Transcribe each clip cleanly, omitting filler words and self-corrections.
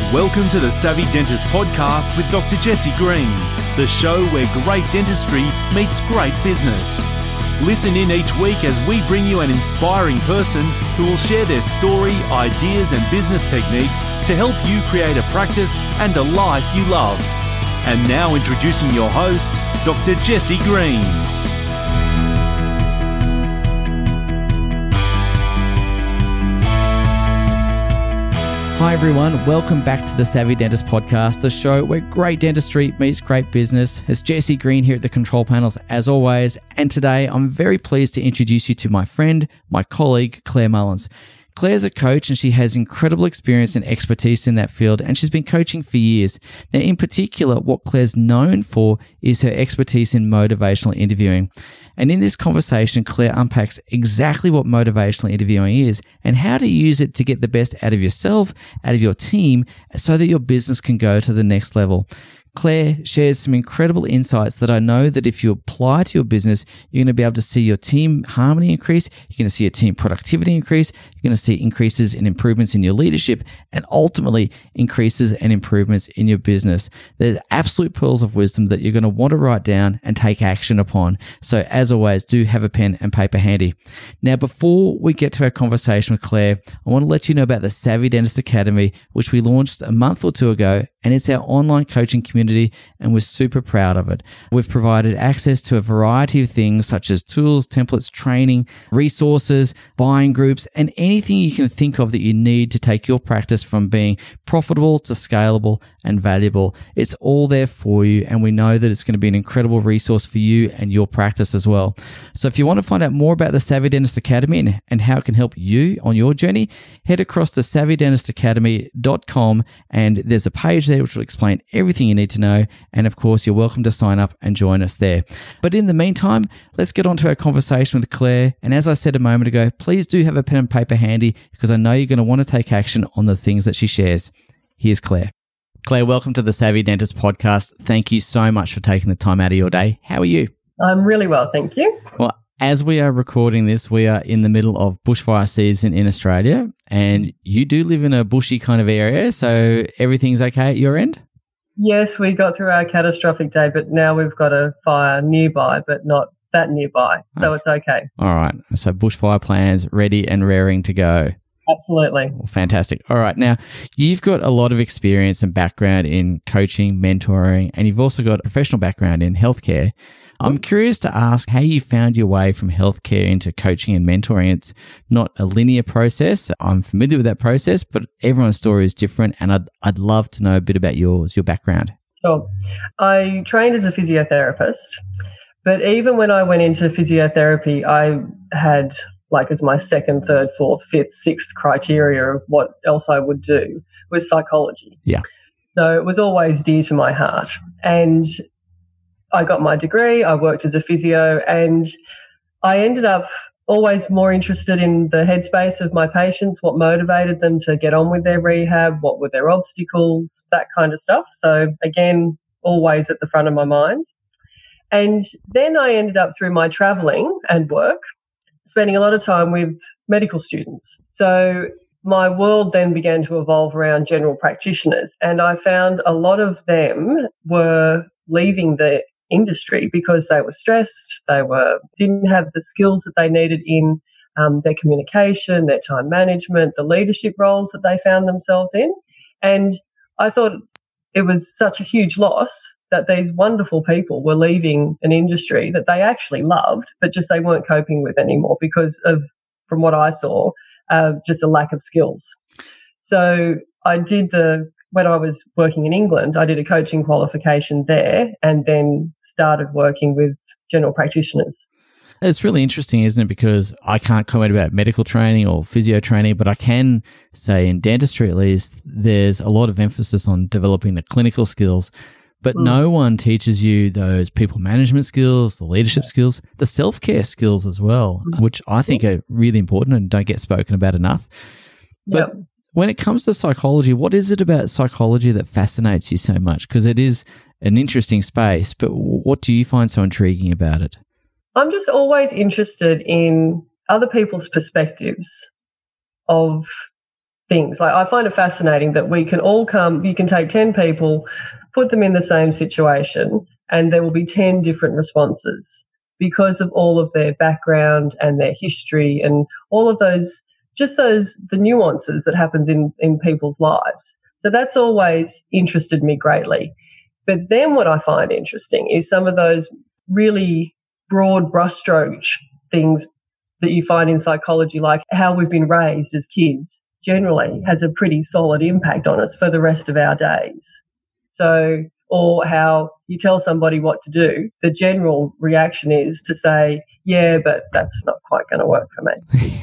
Welcome to the Savvy Dentist Podcast with Dr. Jesse Green, the show where great dentistry meets great business. Listen in each week as we bring you an inspiring person who will share their story, ideas and business techniques to help you create a practice and a life you love. And now introducing your host, Dr. Jesse Green. Hi everyone, welcome back to the Savvy Dentist Podcast, the show where great dentistry meets great business. It's Jesse Green here at the control panels as always, and today I'm very pleased to introduce you to my friend, my colleague, Claire Mullins. Claire's a coach and she has incredible experience and expertise in that field, and she's been coaching for years. Now, in particular, what Claire's known for is her expertise in motivational interviewing. And in this conversation, Claire unpacks exactly what motivational interviewing is and how to use it to get the best out of yourself, out of your team, so that your business can go to the next level. Claire shares some incredible insights that I know that if you apply to your business, you're going to be able to see your team harmony increase, you're going to see your team productivity increase, you're going to see increases and improvements in your leadership, and ultimately increases and improvements in your business. There's absolute pearls of wisdom that you're going to want to write down and take action upon. So as always, do have a pen and paper handy. Now, before we get to our conversation with Claire, I want to let you know about the Savvy Dentist Academy, which we launched a month or two ago, and it's our online coaching community, and we're super proud of it. We've provided access to a variety of things such as tools, templates, training, resources, buying groups, and anything you can think of that you need to take your practice from being profitable to scalable and valuable. It's all there for you, and we know that it's going to be an incredible resource for you and your practice as well. So if you want to find out more about the Savvy Dentist Academy and how it can help you on your journey, head across to savvydentistacademy.com, and there's a page there which will explain everything you need to know, and of course you're welcome to sign up and join us there. But in the meantime, let's get on to our conversation with Claire, and as I said a moment ago, please do have a pen and paper handy because I know you're going to want to take action on the things that she shares. Here's Claire. Claire, welcome to the Savvy Dentist Podcast. Thank you so much for taking the time out of your day. How are you? I'm really well, thank you. Well, as we are recording this, we are in the middle of bushfire season in Australia, and you do live in a bushy kind of area, so everything's okay at your end? Yes, we got through our catastrophic day, but now we've got a fire nearby, but not that nearby, so It's okay. All right, so bushfire plans ready and raring to go. Absolutely. Well, fantastic. All right, now you've got a lot of experience and background in coaching, mentoring, and you've also got a professional background in healthcare. I'm curious to ask how you found your way from healthcare into coaching and mentoring. It's not a linear process. I'm familiar with that process, but everyone's story is different, and I'd love to know a bit about your background. Sure. I trained as a physiotherapist, but even when I went into physiotherapy, I had as my second, third, fourth, fifth, sixth criteria of what else I would do was psychology. Yeah. So it was always dear to my heart. And I got my degree, I worked as a physio, and I ended up always more interested in the headspace of my patients, what motivated them to get on with their rehab, what were their obstacles, that kind of stuff. So again, always at the front of my mind. And then I ended up through my travelling and work, spending a lot of time with medical students. So my world then began to evolve around general practitioners, and I found a lot of them were leaving the industry because they were stressed, didn't have the skills that they needed in their communication, their time management, the leadership roles that they found themselves in. And I thought it was such a huge loss that these wonderful people were leaving an industry that they actually loved, but just they weren't coping with anymore because of, from what I saw, just a lack of skills. So when I was working in England, I did a coaching qualification there and then started working with general practitioners. It's really interesting, isn't it? Because I can't comment about medical training or physio training, but I can say in dentistry at least, there's a lot of emphasis on developing the clinical skills, but no one teaches you those people management skills, the leadership skills, the self-care skills as well, which I think are really important and don't get spoken about enough. But when it comes to psychology, what is it about psychology that fascinates you so much? Because it is an interesting space, but what do you find so intriguing about it? I'm just always interested in other people's perspectives of things. Like, I find it fascinating that we can all you can take 10 people, put them in the same situation, and there will be 10 different responses because of all of their background and their history and all of those, the nuances that happens in people's lives. So that's always interested me greatly. But then what I find interesting is some of those really broad brushstroke things that you find in psychology, like how we've been raised as kids, generally has a pretty solid impact on us for the rest of our days. So, or how you tell somebody what to do, the general reaction is to say, yeah, but that's not quite going to work for me.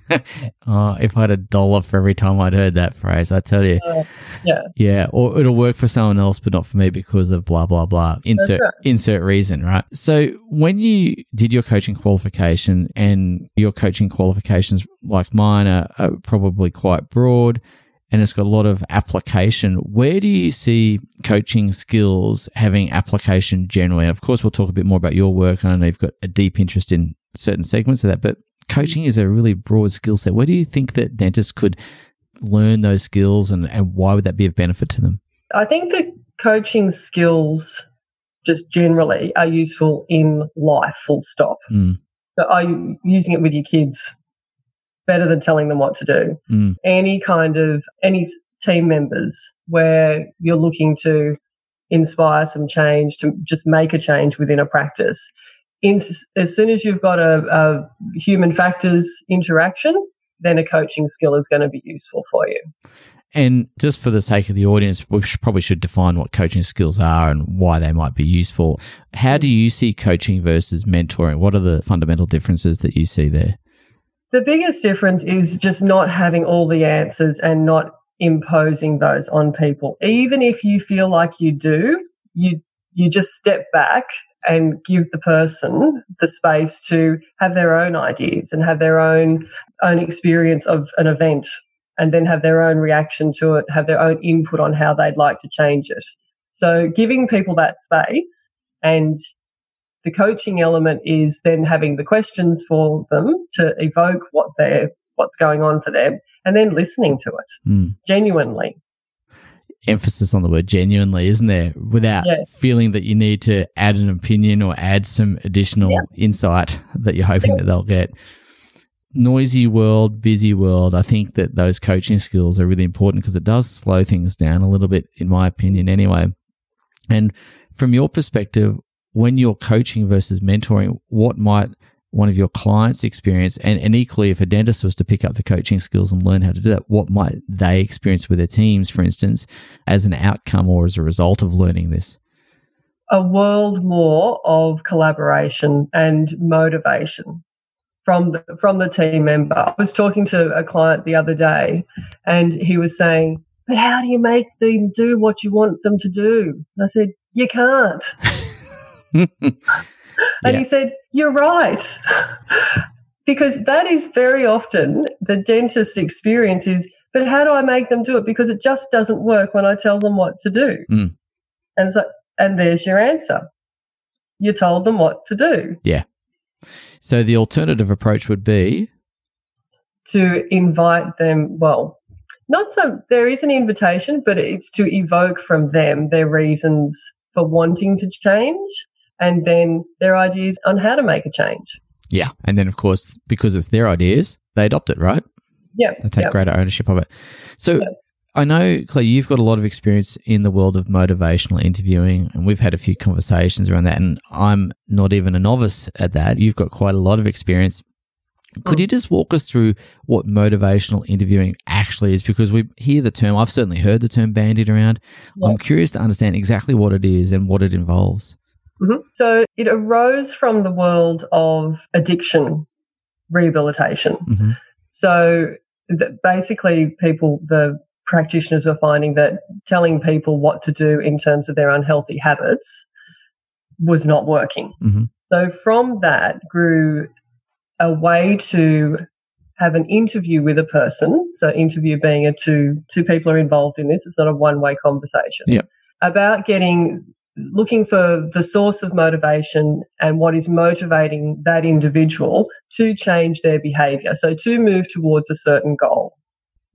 Oh, if I had $1 for every time I'd heard that phrase, I tell you. Yeah. Or it'll work for someone else, but not for me because of blah, blah, blah. Insert reason, right? So when you did your coaching qualification, and your coaching qualifications like mine are probably quite broad, and it's got a lot of application, where do you see coaching skills having application generally? And of course, we'll talk a bit more about your work. I know you've got a deep interest in certain segments of that, but coaching is a really broad skill set. Where do you think that dentists could learn those skills, and why would that be of benefit to them? I think that coaching skills just generally are useful in life, full stop. So are you using it with your kids? Better than telling them what to do. Any team members where you're looking to inspire some change, to just make a change within a practice. As soon as you've got a human factors interaction, then a coaching skill is going to be useful for you. And just for the sake of the audience, we probably should define what coaching skills are and why they might be useful. How do you see coaching versus mentoring? What are the fundamental differences that you see there? The biggest difference is just not having all the answers and not imposing those on people. Even if you feel like you do, you just step back and give the person the space to have their own ideas and have their own experience of an event, and then have their own reaction to it, have their own input on how they'd like to change it. So giving people that space, and the coaching element is then having the questions for them to evoke what's going on for them, and then listening to it genuinely. Emphasis on the word genuinely, isn't there? Without feeling that you need to add an opinion or add some additional insight that you're hoping that they'll get. Noisy world, busy world, I think that those coaching skills are really important because it does slow things down a little bit, in my opinion anyway. And from your perspective, when you're coaching versus mentoring, what might one of your clients experience, and equally if a dentist was to pick up the coaching skills and learn how to do that, what might they experience with their teams, for instance, as an outcome or as a result of learning this? A world more of collaboration and motivation from the team member. I was talking to a client the other day, and he was saying, but how do you make them do what you want them to do? And I said, you can't. And he said, you're right. Because that is very often the dentist's experience is, but how do I make them do it? Because it just doesn't work when I tell them what to do. And there's your answer. You told them what to do. Yeah. So the alternative approach would be? To invite them, there is an invitation, but it's to evoke from them their reasons for wanting to change, and then their ideas on how to make a change. Yeah. And then, of course, because it's their ideas, they adopt it, right? Yeah. They take greater ownership of it. So I know, Claire, you've got a lot of experience in the world of motivational interviewing, and we've had a few conversations around that, and I'm not even a novice at that. You've got quite a lot of experience. Could you just walk us through what motivational interviewing actually is? Because we hear the term, I've certainly heard the term bandied around. I'm curious to understand exactly what it is and what it involves. So it arose from the world of addiction rehabilitation. So basically the practitioners are finding that telling people what to do in terms of their unhealthy habits was not working. So from that grew a way to have an interview with a person. So interview being two people are involved in this. It's not a one-way conversation. About looking for the source of motivation and what is motivating that individual to change their behaviour, so to move towards a certain goal.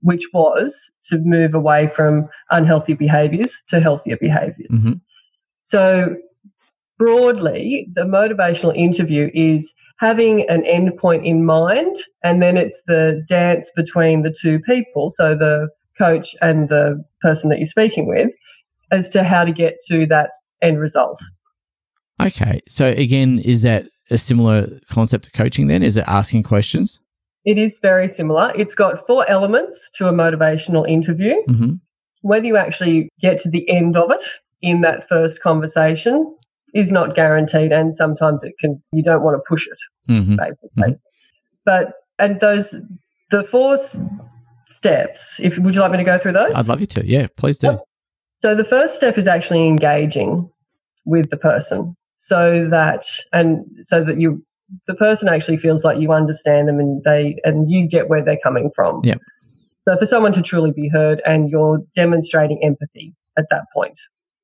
which was to move away from unhealthy behaviours to healthier behaviours. Mm-hmm. So broadly, the motivational interview is having an endpoint in mind, and then it's the dance between the two people, so the coach and the person that you're speaking with, as to how to get to that end result. Okay. So again, is that a similar concept to coaching then? Is it asking questions? It is very similar. It's got 4 elements to a motivational interview. Mm-hmm. Whether you actually get to the end of it in that first conversation is not guaranteed, and sometimes you don't want to push it, Mm-hmm. basically. Mm-hmm. But, and the 4 steps, would you like me to go through those? I'd love you to. Yeah, please do. So the first step is actually engaging with the person so that the person actually feels like you understand them and you get where they're coming from. Yeah. So for someone to truly be heard, and you're demonstrating empathy at that point.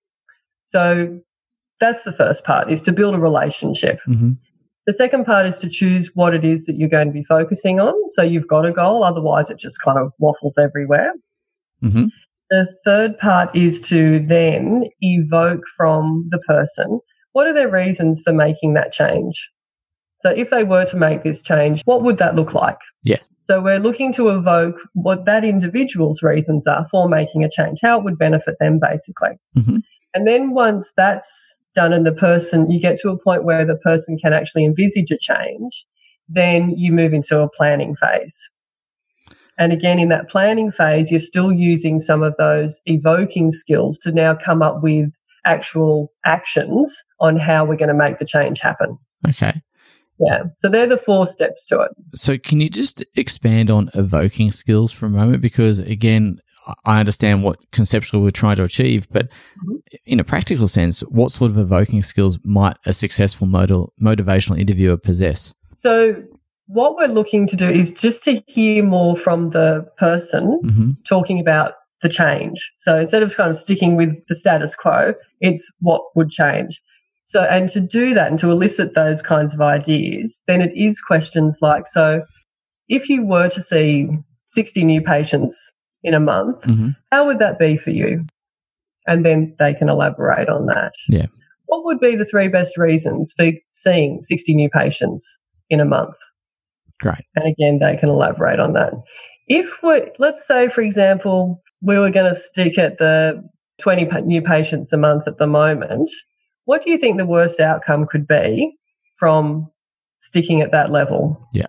So that's the first part, is to build a relationship. Mm-hmm. The second part is to choose what it is that you're going to be focusing on. So you've got a goal, otherwise it just kind of waffles everywhere. Mm-hmm. The third part is to then evoke from the person, what are their reasons for making that change? So if they were to make this change, what would that look like? Yes. So we're looking to evoke what that individual's reasons are for making a change, how it would benefit them, basically. Mm-hmm. And then once that's done and you get to a point where the person can actually envisage a change, then you move into a planning phase. And again, in that planning phase, you're still using some of those evoking skills to now come up with actual actions on how we're going to make the change happen. Okay. Yeah. So they're the 4 steps to it. So can you just expand on evoking skills for a moment? Because again, I understand what conceptually we're trying to achieve, but in a practical sense, what sort of evoking skills might a successful motivational interviewer possess? So what we're looking to do is just to hear more from the person talking about the change. So instead of kind of sticking with the status quo, it's what would change. So, and to do that and to elicit those kinds of ideas, then it is questions like, so if you were to see 60 new patients in a month, how would that be for you? And then they can elaborate on that. Yeah. What would be the 3 best reasons for seeing 60 new patients in a month? Great. And again, they can elaborate on that. Let's say, for example, we were going to stick at the 20 new patients a month at the moment, what do you think the worst outcome could be from sticking at that level? Yeah.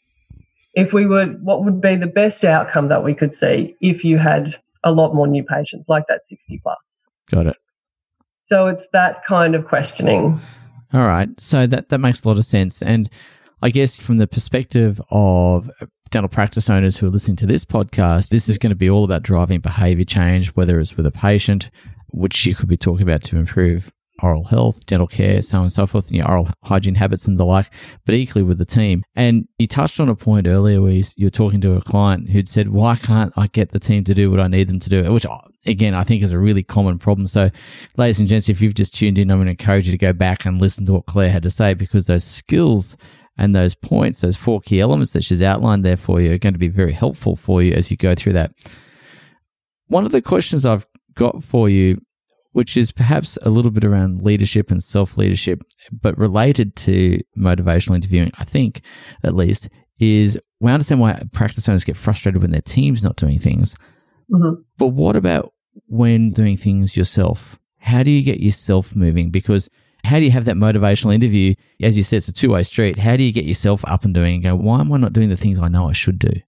What would be the best outcome that we could see if you had a lot more new patients, like that 60 plus? Got it. So it's that kind of questioning. All right. So that makes a lot of sense. And I guess from the perspective of dental practice owners who are listening to this podcast, this is going to be all about driving behavior change, whether it's with a patient, which you could be talking about to improve oral health, dental care, so on and so forth, oral hygiene habits and the like, but equally with the team. And you touched on a point earlier where you're talking to a client who'd said, why can't I get the team to do what I need them to do? Which, again, I think is a really common problem. So, ladies and gents, if you've just tuned in, I'm going to encourage you to go back and listen to what Claire had to say, because those skills and those points, those 4 key elements that she's outlined there for you, are going to be very helpful for you as you go through that. One of the questions I've got for you, which is perhaps a little bit around leadership and self-leadership, but related to motivational interviewing, I think, at least, is we understand why practice owners get frustrated when their team's not doing things. Mm-hmm. But what about when doing things yourself? How do you get yourself moving? Because how do you have that motivational interview? As you said, it's a 2-way street. How do you get yourself up and doing and go, why am I not doing the things I know I should do?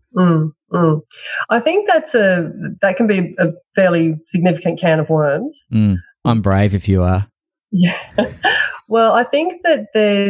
I think that can be a fairly significant can of worms. I'm brave if you are. Yeah. Well, I think that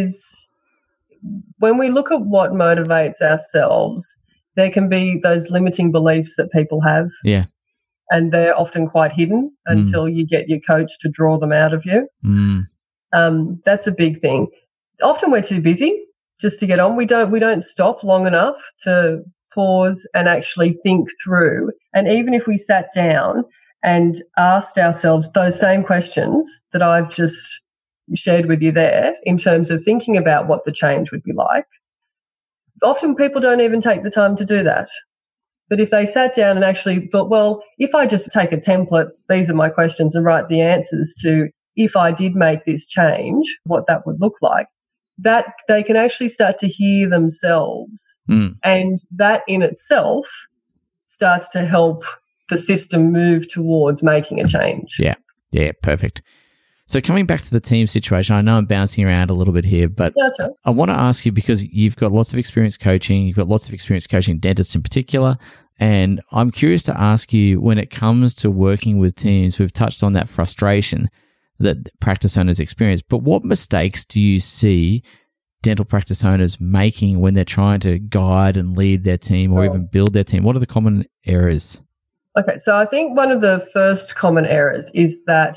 when we look at what motivates ourselves, there can be those limiting beliefs that people have. Yeah. And they're often quite hidden until you get your coach to draw them out of you. That's a big thing. Often we're too busy just to get on. We don't stop long enough to pause and actually think through. And even if we sat down and asked ourselves those same questions that I've just shared with you there in terms of thinking about what the change would be like, often people don't even take the time to do that. But if they sat down and actually thought, well, if I just take a template, these are my questions, and write the answers to if I did make this change, what that would look like, that they can actually start to hear themselves. And that in itself starts to help the system move towards making a change. Yeah, perfect. So coming back to the team situation, I know I'm bouncing around a little bit here, but I want to ask you, because you've got lots of experience coaching, you've got lots of experience coaching dentists in particular, and I'm curious to ask you, when it comes to working with teams, we've touched on that frustration that practice owners experience, but what mistakes do you see dental practice owners making when they're trying to guide and lead their team or even build their team? What are the common errors? Okay, so I think one of the first common errors is that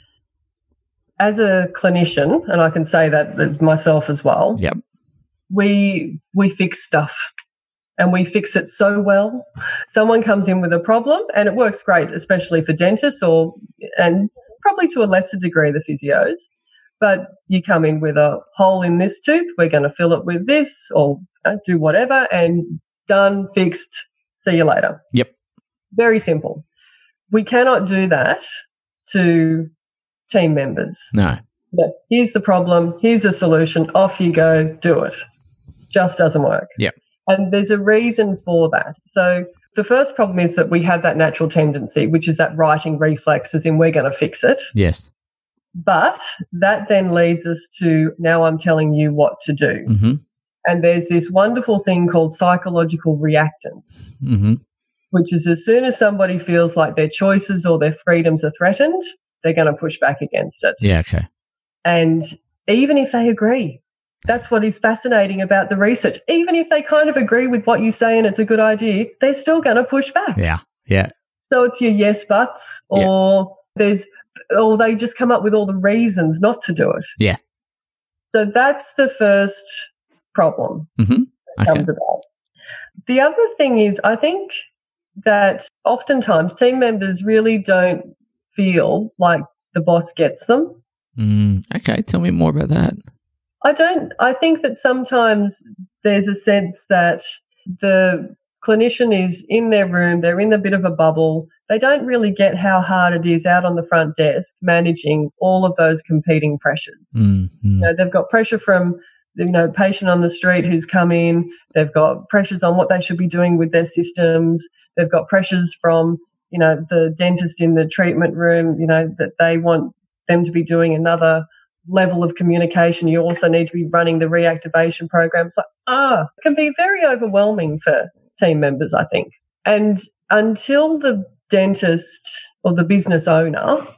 as a clinician, and I can say that as myself as well, we fix stuff, and we fix it so well. Someone comes in with a problem and it works great, especially for dentists and probably to a lesser degree the physios. But you come in with a hole in this tooth, we're going to fill it with this or do whatever, and done, fixed, see you later. Yep. Very simple. We cannot do that to team members. No. Here's the problem, here's the solution, off you go, do it. Just doesn't work. Yep. And there's a reason for that. So the first problem is that we have that natural tendency, which is that writing reflex, as in we're going to fix it. Yes. But that then leads us to, now I'm telling you what to do. And there's this wonderful thing called psychological reactance, which is as soon as somebody feels like their choices or their freedoms are threatened, they're going to push back against it. Yeah, okay. And even if they agree, that's what is fascinating about the research. Even if they kind of agree with what you say and it's a good idea, they're still going to push back. Yeah. So it's your yes buts, or or they just come up with all the reasons not to do it. Yeah. So that's the first problem that comes about. The other thing is, I think that oftentimes team members really don't feel like the boss gets them. Okay, tell me more about that. I think that sometimes there's a sense that the clinician is in their room, they're in a bit of a bubble. They don't really get how hard it is out on the front desk managing all of those competing pressures. You know, they've got pressure from, patient on the street who's come in. They've got pressures on what they should be doing with their systems. They've got pressures from, the dentist in the treatment room, that they want them to be doing another level of communication. You also need to be running the reactivation programs. It can be very overwhelming for team members, I think. And until the dentist or the business owner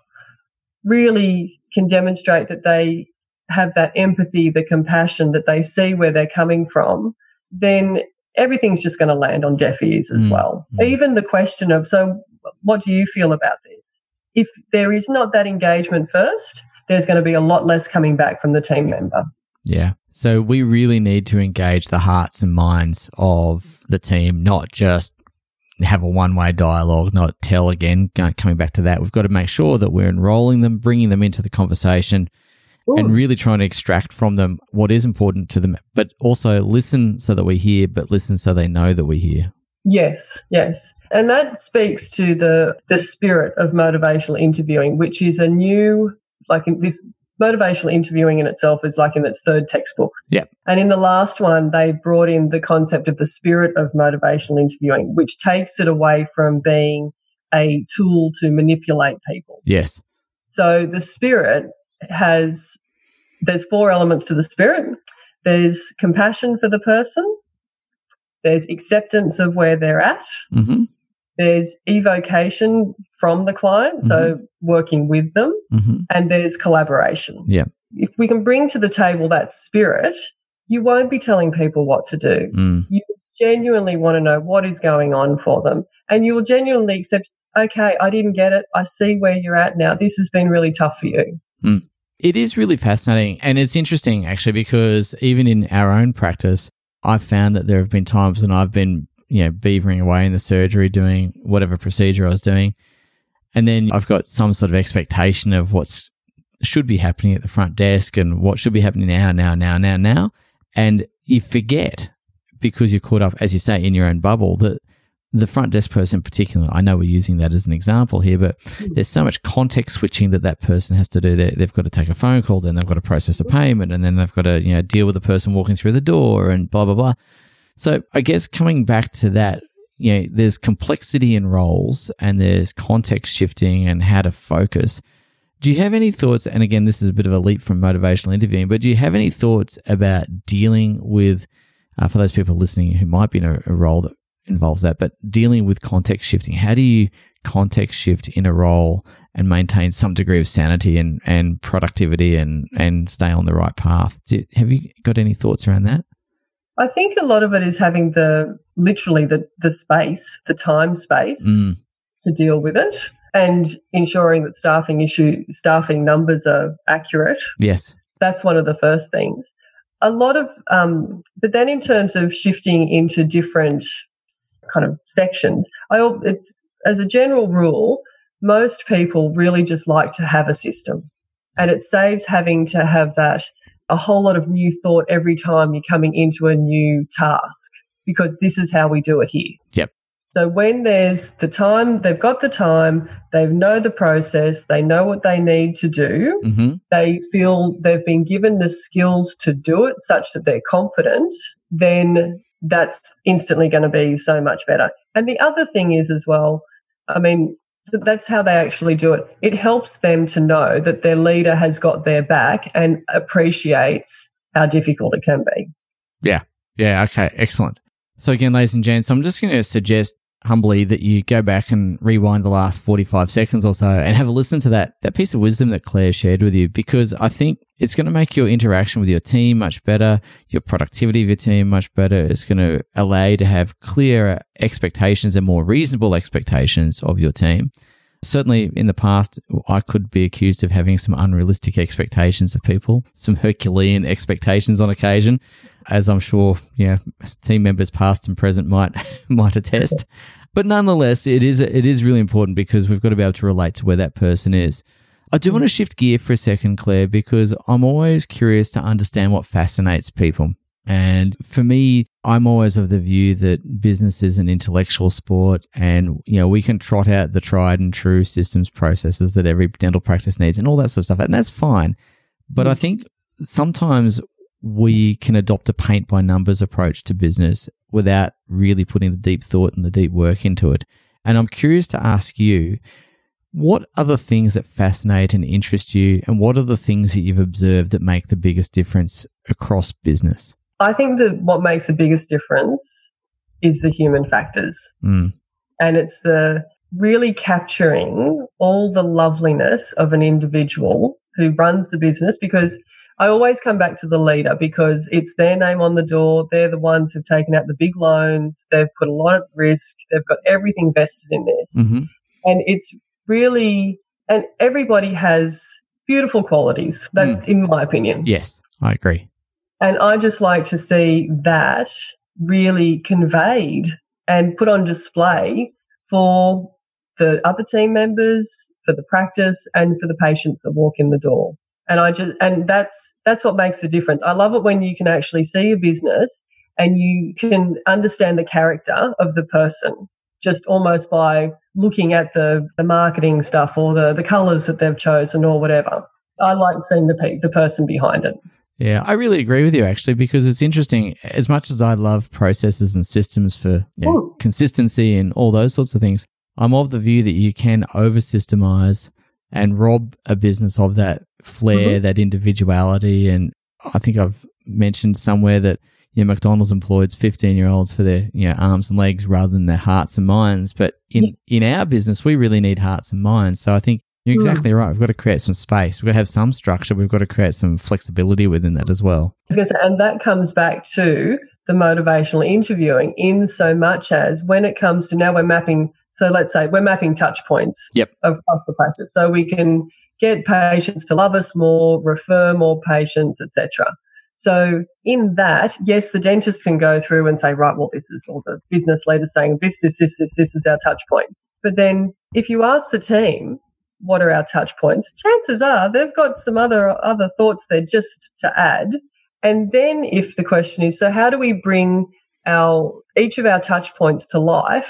really can demonstrate that they have that empathy, the compassion, that they see where they're coming from, then everything's just going to land on deaf ears as well. Even the question of, so what do you feel about this? If there is not that engagement first, there's going to be a lot less coming back from the team member. Yeah. So we really need to engage the hearts and minds of the team, not just have a one-way dialogue, not tell again, coming back to that. We've got to make sure that we're enrolling them, bringing them into the conversation, and really trying to extract from them what is important to them, but also listen so that we hear, but listen so they know that we hear. Yes. And that speaks to the spirit of motivational interviewing, which is a new, this motivational interviewing in itself is in its third textbook. Yeah. And in the last one, they brought in the concept of the spirit of motivational interviewing, which takes it away from being a tool to manipulate people. Yes. So the spirit there's 4 elements to the spirit. There's compassion for the person. There's acceptance of where they're at. There's evocation from the client, so working with them. And there's collaboration. Yeah. If we can bring to the table that spirit, you won't be telling people what to do. You genuinely want to know what is going on for them. And you will genuinely accept, okay, I didn't get it. I see where you're at now. This has been really tough for you. It is really fascinating. And it's interesting, actually, because even in our own practice, I've found that there have been times when I've been, beavering away in the surgery doing whatever procedure I was doing. And then I've got some sort of expectation of what should be happening at the front desk and what should be happening now. And you forget, because you're caught up, as you say, in your own bubble, that the front desk person in particular, I know we're using that as an example here, but there's so much context switching that person has to do. They've got to take a phone call, then they've got to process a payment, and then they've got to deal with the person walking through the door and blah, blah, blah. So I guess coming back to that, there's complexity in roles and there's context shifting and how to focus. Do you have any thoughts, and again, this is a bit of a leap from motivational interviewing, but do you have any thoughts about dealing with, for those people listening who might be in a role that involves that, but dealing with context shifting? How do you context shift in a role and maintain some degree of sanity and productivity and stay on the right path? Have you got any thoughts around that? I think a lot of it is having literally the space, the time space to deal with it, and ensuring that staffing numbers are accurate. Yes. That's one of the first things. A lot of, but then in terms of shifting into different kind of sections, it's as a general rule, most people really just like to have a system, and it saves having to have a whole lot of new thought every time you're coming into a new task, because this is how we do it here. Yep. So when there's the time, they've got the time, they know the process, they know what they need to do, they feel they've been given the skills to do it such that they're confident, then that's instantly going to be so much better. And the other thing is as well, that's how they actually do it. It helps them to know that their leader has got their back and appreciates how difficult it can be. Yeah. Yeah. Okay. Excellent. So again, ladies and gents, I'm just going to suggest humbly that you go back and rewind the last 45 seconds or so and have a listen to that piece of wisdom that Claire shared with you, because I think it's going to make your interaction with your team much better, your productivity of your team much better. It's going to allow you to have clearer expectations and more reasonable expectations of your team. Certainly in the past, I could be accused of having some unrealistic expectations of people, some Herculean expectations on occasion, as I'm sure team members past and present might attest. But nonetheless, it is really important, because we've got to be able to relate to where that person is. I do want to shift gear for a second, Claire, because I'm always curious to understand what fascinates people. And for me, I'm always of the view that business is an intellectual sport, and we can trot out the tried and true systems processes that every dental practice needs and all that sort of stuff, and that's fine. But I think sometimes we can adopt a paint by numbers approach to business without really putting the deep thought and the deep work into it. And I'm curious to ask you, what are the things that fascinate and interest you, and what are the things that you've observed that make the biggest difference across business? I think that what makes the biggest difference is the human factors. And it's the really capturing all the loveliness of an individual who runs the business, because I always come back to the leader, because it's their name on the door. They're the ones who've taken out the big loans. They've put a lot at risk. They've got everything vested in this. And it's really, and everybody has beautiful qualities. That's in my opinion. Yes, I agree. And I just like to see that really conveyed and put on display for the other team members, for the practice, and for the patients that walk in the door. And that's what makes the difference. I love it when you can actually see a business and you can understand the character of the person just almost by looking at the marketing stuff or the colours that they've chosen or whatever. I like seeing the person behind it. Yeah, I really agree with you, actually, because it's interesting. As much as I love processes and systems for consistency and all those sorts of things, I'm of the view that you can over-systemize and rob a business of that flair, that individuality. And I think I've mentioned somewhere that McDonald's employs 15-year-olds for their arms and legs rather than their hearts and minds. But in our business, we really need hearts and minds. So I think you're exactly right. We've got to create some space. We've got to have some structure. We've got to create some flexibility within that as well. I was going to say, and that comes back to the motivational interviewing, in so much as when it comes to now we're mapping. So let's say we're mapping touch points across the practice, so we can get patients to love us more, refer more patients, etc. So in that, yes, the dentist can go through and say, right, well, this is all the business leaders saying this is our touch points. But then if you ask the team, what are our touch points? Chances are they've got some other thoughts there just to add. And then if the question is, so how do we bring each of our touch points to life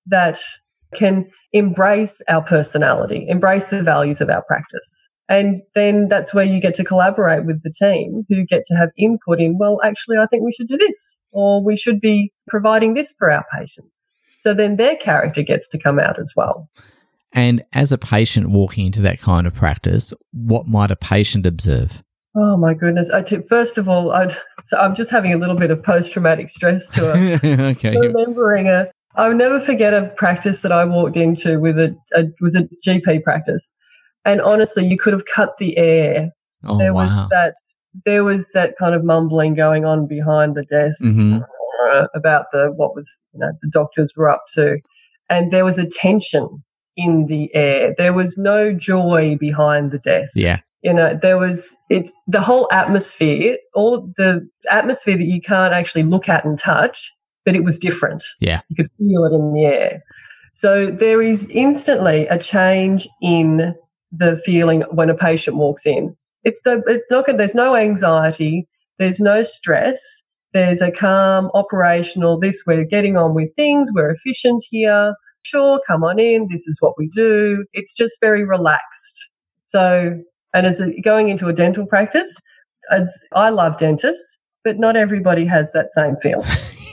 that can embrace our personality, embrace the values of our practice. And then that's where you get to collaborate with the team who get to have input in, well, actually, I think we should do this, or we should be providing this for our patients. So then their character gets to come out as well. And as a patient walking into that kind of practice, what might a patient observe? Oh, my goodness. First of all, so I'm just having a little bit of post-traumatic stress to it. Okay. Remembering I'll never forget a practice that I walked into with was a GP practice. And honestly, you could have cut the air. Oh, there wow. was that kind of mumbling going on behind the desk about what was the doctors were up to. And there was a tension in the air. There was no joy behind the desk. Yeah. It's the whole atmosphere, all the atmosphere that you can't actually look at and touch, but it was different. Yeah. You could feel it in the air. So there is instantly a change in the feeling when a patient walks in. There's no anxiety, there's no stress, there's a calm, operational, we're getting on with things, we're efficient here. Sure, come on in, this is what we do. It's just very relaxed. So, and going into a dental practice, I love dentists, but not everybody has that same feeling.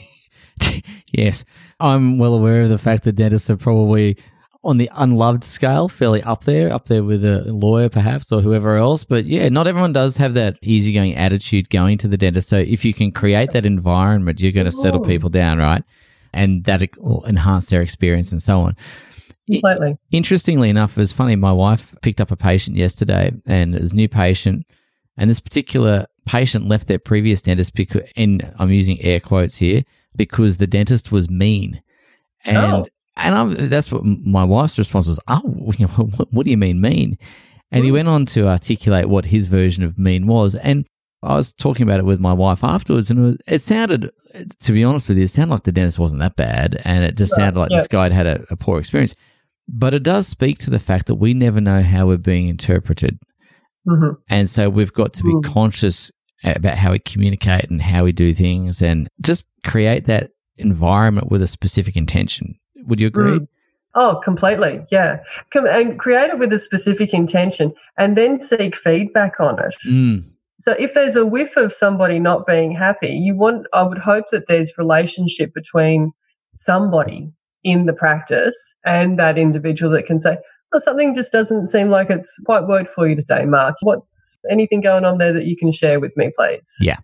Yes, I'm well aware of the fact that dentists are probably on the unloved scale, fairly up there with a lawyer perhaps or whoever else. But yeah, not everyone does have that easygoing attitude going to the dentist. So if you can create that environment, you're going to settle people down, right? And that will enhance their experience and so on. Completely. Interestingly enough, it was funny, my wife picked up a patient yesterday and it was a new patient, and this particular patient left their previous dentist because, and I'm using air quotes here, because the dentist was mean. And that's what my wife's response was, what do you mean mean? And he went on to articulate what his version of mean was. And I was talking about it with my wife afterwards, and it sounded, to be honest with you, it sounded like the dentist wasn't that bad, and it just sounded like this guy had a poor experience. But it does speak to the fact that we never know how we're being interpreted. Mm-hmm. And so we've got to be conscious about how we communicate and how we do things, and just create that environment with a specific intention. Would you agree? Oh, completely. Yeah. And create it with a specific intention and then seek feedback on it. So if there's a whiff of somebody not being happy, I would hope that there's relationship between somebody in the practice and that individual that can say, something just doesn't seem like it's quite worked for you today, Mark. What's anything going on there that you can share with me, please? Yeah.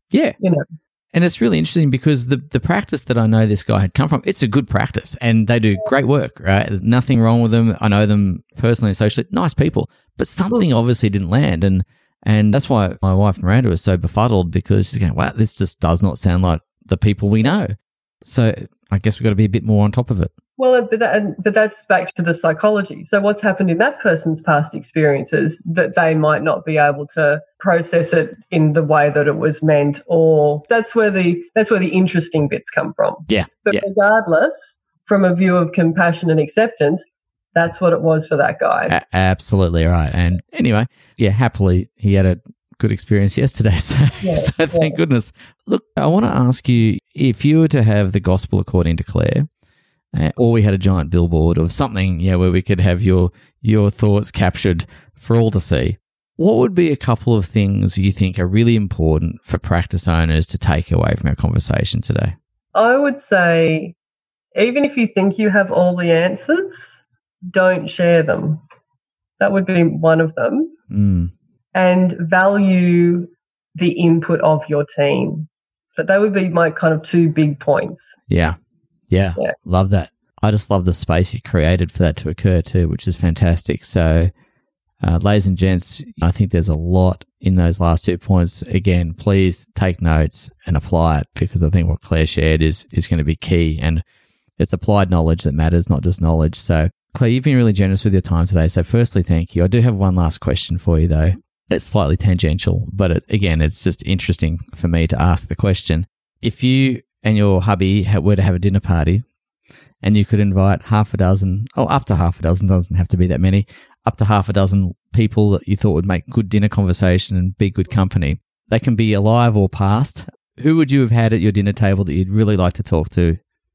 And it's really interesting because the practice that I know this guy had come from, it's a good practice and they do great work, right? There's nothing wrong with them. I know them personally and socially, nice people, but something obviously didn't land. And that's why my wife Miranda was so befuddled, because she's going, wow, this just does not sound like the people we know. So I guess we've got to be a bit more on top of it. Well, but that's back to the psychology. So what's happened in that person's past experiences that they might not be able to process it in the way that it was meant, or that's where the interesting bits come from. Yeah. But regardless, from a view of compassion and acceptance, that's what it was for that guy. Absolutely right. And anyway, happily he had a good experience yesterday. So thank goodness. Look, I want to ask you, if you were to have the gospel according to Claire, or we had a giant billboard of something, where we could have your thoughts captured for all to see, what would be a couple of things you think are really important for practice owners to take away from our conversation today? I would say, even if you think you have all the answers, don't share them. That would be one of them. And value the input of your team. So that would be my kind of two big points. Yeah. Love that. I just love the space you created for that to occur too, which is fantastic. So, ladies and gents, I think there's a lot in those last 2 points. Again, please take notes and apply it, because I think what Claire shared is going to be key, and it's applied knowledge that matters, not just knowledge. So, Claire, you've been really generous with your time today. So firstly, thank you. I do have one last question for you though. It's slightly tangential, but it's just interesting for me to ask the question. If you and your hubby were to have a dinner party and you could invite half a dozen, up to half a dozen, doesn't have to be that many, up to half a dozen people that you thought would make good dinner conversation and be good company, they can be alive or past. Who would you have had at your dinner table that you'd really like to talk to?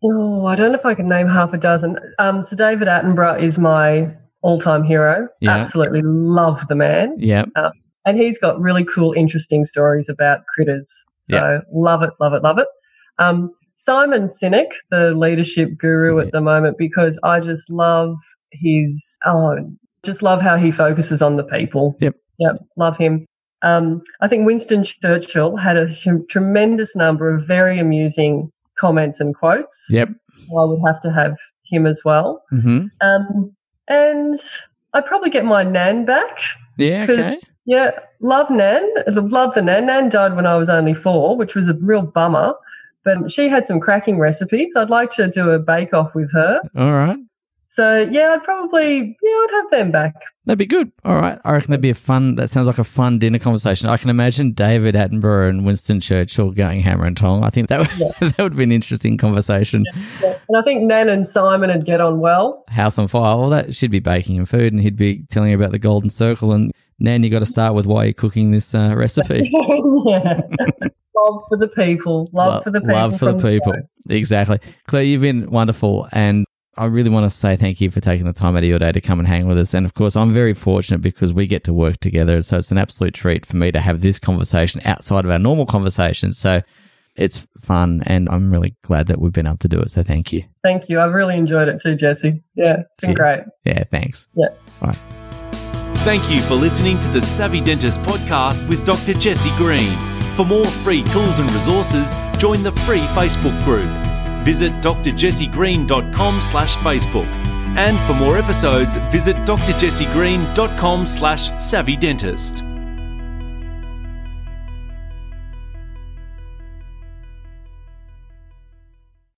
Oh, I don't know if I can name half a dozen. So David Attenborough is my all-time hero. Yeah. Absolutely love the man. Yeah. And he's got really cool, interesting stories about critters. So love it, love it, love it. Simon Sinek, the leadership guru at the moment, because I just love just love how he focuses on the people. Yep, love him. I think Winston Churchill had a tremendous number of very amusing comments and quotes. Yep. So I would have to have him as well. Mm-hmm. And I'd probably get my Nan back. Yeah, okay. Yeah, love Nan. Love the Nan. Nan died when I was only 4, which was a real bummer. But she had some cracking recipes. I'd like to do a bake-off with her. All right. So, I'd have them back. That'd be good. All right. I reckon that sounds like a fun dinner conversation. I can imagine David Attenborough and Winston Churchill going hammer and tong. I think that would be an interesting conversation. Yeah. And I think Nan and Simon would get on well. House on fire. Well, that she'd be baking him food and he'd be telling you about the golden circle. And Nan, you got to start with why you're cooking this recipe. Yeah. Love for the people. Love for the people. Love for the people. Exactly. Claire, you've been wonderful, and I really want to say thank you for taking the time out of your day to come and hang with us. And of course, I'm very fortunate because we get to work together. So it's an absolute treat for me to have this conversation outside of our normal conversations. So it's fun, and I'm really glad that we've been able to do it. So thank you. Thank you. I've really enjoyed it too, Jesse. Yeah, it's been great. Yeah, thanks. Yeah. All right. Thank you for listening to the Savvy Dentist podcast with Dr. Jesse Green. For more free tools and resources, join the free Facebook group. Visit drjessegreen.com/Facebook. And for more episodes, visit drjessegreen.com/savvydentist.